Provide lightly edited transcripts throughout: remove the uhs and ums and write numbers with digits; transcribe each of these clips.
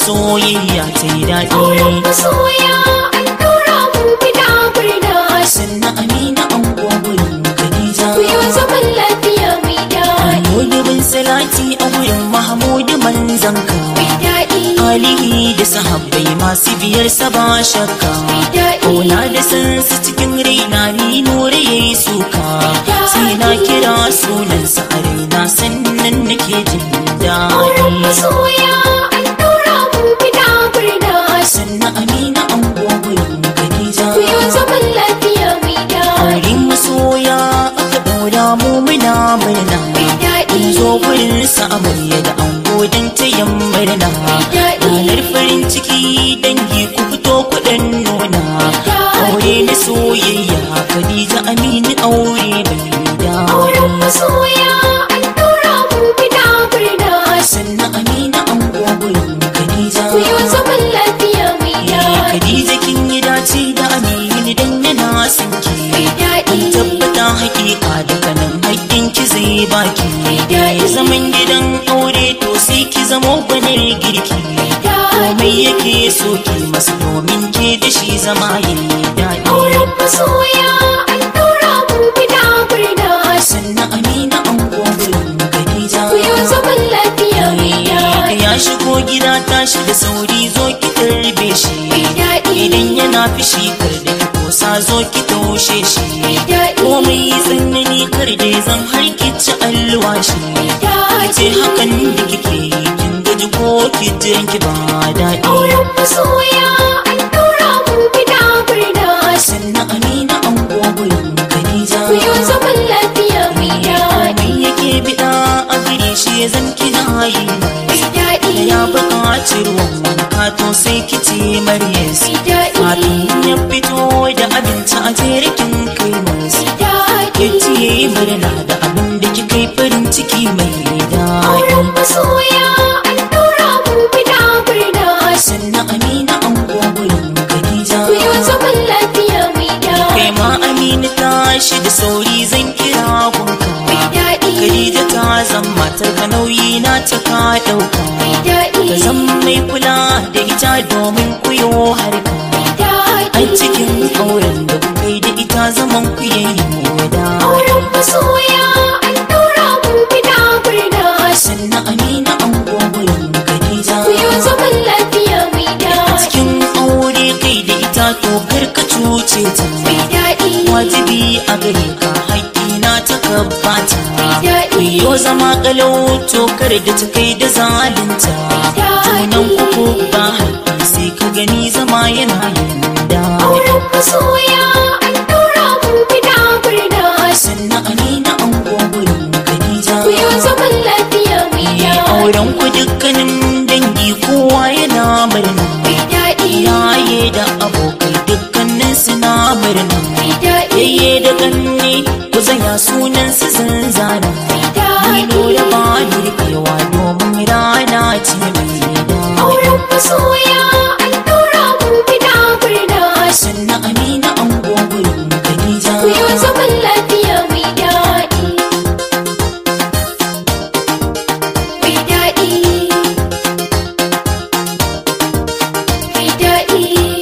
soyayya ta yi daɗi. Auren masoya an ɗora mu muna murna. Sannan Amina an gurin Khadija. Ku yi zaman lafiya mai daɗi. Mudubin salati a gurin Mahmudu manzanka. Mai daɗi. Alihi da sahabbai masu biyar sa ba shakka. Ƙauna da san su cikin raina ni nura yayi suka. Sai na kira sunansa a raina sannan nake jin daɗi. Auren masoya an ɗora mu muna murna. Sannan Amina an gurin Khadija. Ku yi zaman lafiya mai daɗi. Auren masoya aka ɗora mu muna murna. Mai daɗi. Zo gurin sa amarya da ango don tayan murna. Ranar farin ciki dangi ku fito kuɗin nuna. Aure na soyayya Khadija Aminu aure bai da. Auren masoya an ɗora mu muna murna. Sannan Amina an gurin Khadija. Ku yi zaman lafiya mai daɗi. Khadija kin yi dace da Aminu dan yana son ki. Mai daɗi. Tabbata hakika daga nan haƙƙin ki zai baki. daɗi. Zaman gidan aure to sai ki zamo gwanar girki. Komai yake so ki masa domin ke da shi zama yayi daɗi. Auren masoya an ɗora mu muna murna. Sannan Amina an gurin Khadija. Ku yi zaman lafiya mai daɗi. Ya shigo gida tashi da sauri zo ki tarbe shi. Mai daɗi. Idan yana fishi kar da ki kosa zo ki taushe shi. daɗi. Komai tsanani kar da zan har ki ci alwashi. Ce hakan da kike yi kin gaji ko ki jiran ki ba daɗi. Auren masoya an ɗora mu muna murna. Sannan Amina an gurin Khadija. Ku yi zaman lafiya mai daɗi. Mai yake biɗa a gare shi ya zan kina yi Mai daɗi. ya buƙaci ruwan wanka to sai ki ce Maryas. Mai daɗi. Kafin ya fito da abinci a jerikin kai masu. daɗi. Ya ce murna da abin da kika yi farin ciki mai daɗi. Auren masoya an ɗora mu muna murna. Sannan Amina an gurin Khadija. Ku yi zaman lafiya mai daɗi. Kai ma Amina tashi da sauri zan kira gunka. Mai daɗi. Khadija ta zan matar ka nauyi na ta ka ɗauka. Mai daɗi. Ka zan mai kula da ita domin ku yo harka. daɗi. A cikin auren da kuka yi da ita zaman ku yayi moda. Auren masoya an ɗora mu muna murna. Sannan Amina an gurin Khadija. Ku yi zaman lafiya mai daɗi. Cikin aure kai da ita to kar ka cuce ta. Mai daɗi. Wajibi a gare ka haƙƙi na ta gabata. daɗi. Yo zama kalau to kar da ta kai da zalunta. Junan kuku ba haƙƙi sai ka gani zama yana yin da. Auren masoya an ɗora mu muna murna. Sannan Amina an gurin Khadija. Ku yi zaman lafiya mai daɗi. Auren ku dukkanin dangi kowa yana murna. Mai daɗi. Yaye da abokai dukkanin suna murna. Mai daɗi. Yayye da ganne ku zaya sunan su zanzana. Mai daɗi. Ni nuna ba ni rikewa domin rana ce mai da. Auren masoya an ɗora mu muna murna. Sannan Amina an gurin Khadija. Ku yi zaman lafiya mai daɗi. Mai daɗi. Mai daɗi.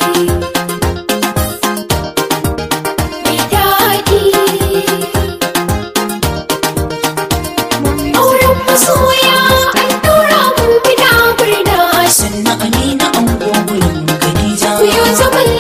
Mai daɗi. Auren masoya an ɗora mu muna murna. Sannan Amina an gurin Khadija. Ku yi zaman